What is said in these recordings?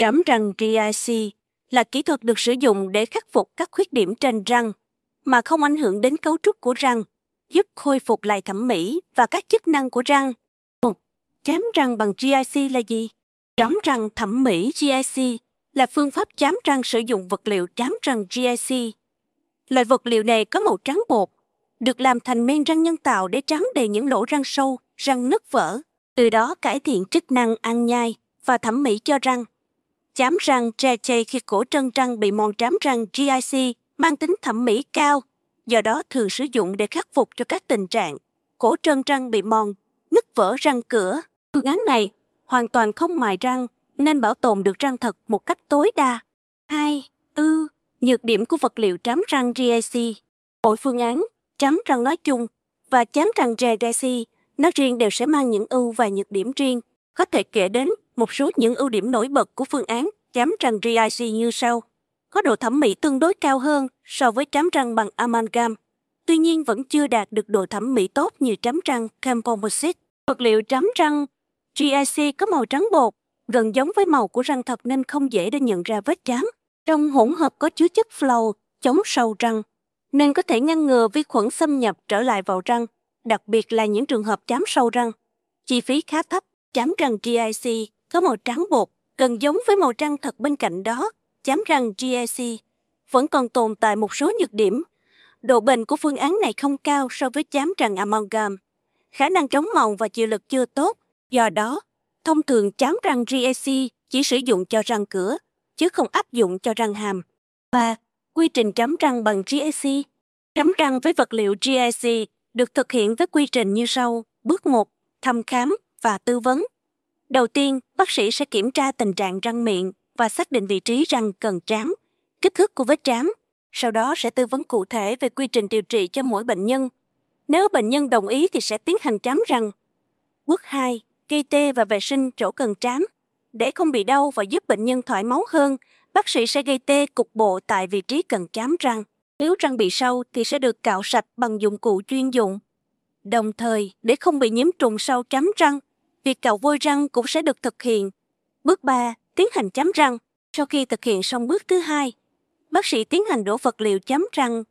Trám răng GIC là kỹ thuật được sử dụng để khắc phục các khuyết điểm trên răng mà không ảnh hưởng đến cấu trúc của răng, giúp khôi phục lại thẩm mỹ và các chức năng của răng. Chám răng bằng GIC là gì? Chám răng thẩm mỹ GIC là phương pháp chám răng sử dụng vật liệu chám răng GIC. Loại vật liệu này có màu trắng bột, được làm thành men răng nhân tạo để tráng đầy những lỗ răng sâu, răng nứt vỡ, từ đó cải thiện chức năng ăn nhai và thẩm mỹ cho răng. Chám răng GIC khi cổ trân răng bị mòn, chám răng GIC mang tính thẩm mỹ cao, do đó thường sử dụng để khắc phục cho các tình trạng cổ trân răng bị mòn, nứt vỡ răng cửa. Phương án này hoàn toàn không mài răng nên bảo tồn được răng thật một cách tối đa. 2. Nhược điểm của vật liệu chám răng GIC. Mỗi phương án, chám răng nói chung và chám răng GIC nói riêng đều sẽ mang những ưu và nhược điểm riêng. Có thể kể đến một số những ưu điểm nổi bật của phương án chám răng GIC như sau. Có độ thẩm mỹ tương đối cao hơn so với chám răng bằng amalgam, tuy nhiên vẫn chưa đạt được độ thẩm mỹ tốt như chám răng composite. Vật liệu chám răng GIC có màu trắng bột, gần giống với màu của răng thật nên không dễ để nhận ra vết chám. Trong hỗn hợp có chứa chất flow chống sâu răng, nên có thể ngăn ngừa vi khuẩn xâm nhập trở lại vào răng, đặc biệt là những trường hợp chám sâu răng. Chi phí khá thấp. Chám răng GIC có màu trắng bột, gần giống với màu răng thật. Bên cạnh đó, chám răng GIC vẫn còn tồn tại một số nhược điểm. Độ bền của phương án này không cao so với chám răng amalgam. Khả năng chống mòn và chịu lực chưa tốt. Do đó, thông thường chám răng GIC chỉ sử dụng cho răng cửa, chứ không áp dụng cho răng hàm. 3. Quy trình chám răng bằng GIC. Chám răng với vật liệu GIC được thực hiện với quy trình như sau. Bước 1. Thăm khám và tư vấn. Đầu tiên, bác sĩ sẽ kiểm tra tình trạng răng miệng và xác định vị trí răng cần trám, kích thước của vết trám. Sau đó sẽ tư vấn cụ thể về quy trình điều trị cho mỗi bệnh nhân. Nếu bệnh nhân đồng ý thì sẽ tiến hành chám răng. Bước 2. Gây tê và vệ sinh chỗ cần trám. Để không bị đau và giúp bệnh nhân thoải mái hơn, bác sĩ sẽ gây tê cục bộ tại vị trí cần chám răng. Nếu răng bị sâu thì sẽ được cạo sạch bằng dụng cụ chuyên dụng. Đồng thời, để không bị nhiễm trùng sau chám răng, việc cạo vôi răng cũng sẽ được thực hiện. Bước 3. Tiến hành chám răng. Sau khi thực hiện xong bước thứ 2, bác sĩ tiến hành đổ vật liệu chám răng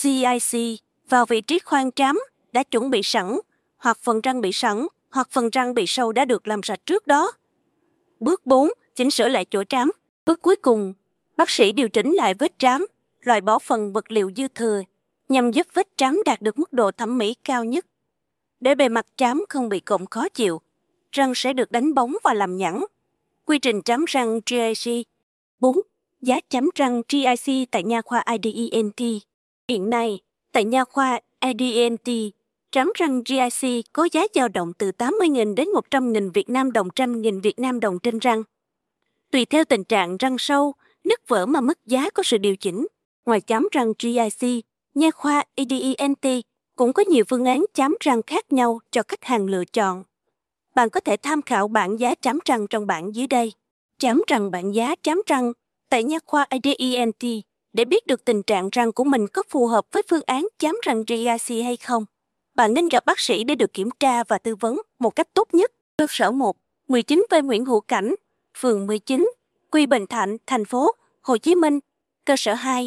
GIC vào vị trí khoan trám đã chuẩn bị sẵn, hoặc phần răng bị sẵn, hoặc phần răng bị sâu đã được làm sạch trước đó. Bước 4. Chỉnh sửa lại chỗ trám. Bước cuối cùng, bác sĩ điều chỉnh lại vết trám, loại bỏ phần vật liệu dư thừa, nhằm giúp vết trám đạt được mức độ thẩm mỹ cao nhất. Để bề mặt trám không bị cộm khó chịu, răng sẽ được đánh bóng và làm nhẵn. Quy trình chám răng GIC. 4. Giá chám răng GIC tại nha khoa IDENT. Hiện nay, tại nha khoa IDENT, chám răng GIC có giá dao động từ 80.000 đến 100.000 Việt Nam đồng, 100.000 Việt Nam đồng trên răng. Tùy theo tình trạng răng sâu, nứt vỡ mà mức giá có sự điều chỉnh. Ngoài chám răng GIC, nha khoa IDENT cũng có nhiều phương án chám răng khác nhau cho khách hàng lựa chọn. Bạn có thể tham khảo bảng giá chám răng trong bảng dưới đây. Chám răng bảng giá chám răng tại nha khoa IDENT để biết được tình trạng răng của mình có phù hợp với phương án chám răng GIC hay không. Bạn nên gặp bác sĩ để được kiểm tra và tư vấn một cách tốt nhất. Cơ sở 1, 19V Nguyễn Hữu Cảnh, phường 19, Quy Bình Thạnh, thành phố Hồ Chí Minh. Cơ sở 2,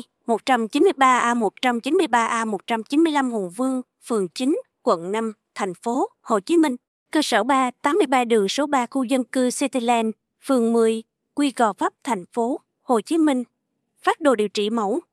193A, 193A, 195 Hùng Vương, phường 9, quận 5, thành phố Hồ Chí Minh. Cơ sở 3, 83 đường số 3 khu dân cư Cityland, phường 10, Quy Gò Vấp, thành phố Hồ Chí Minh. Phác đồ điều trị mẫu.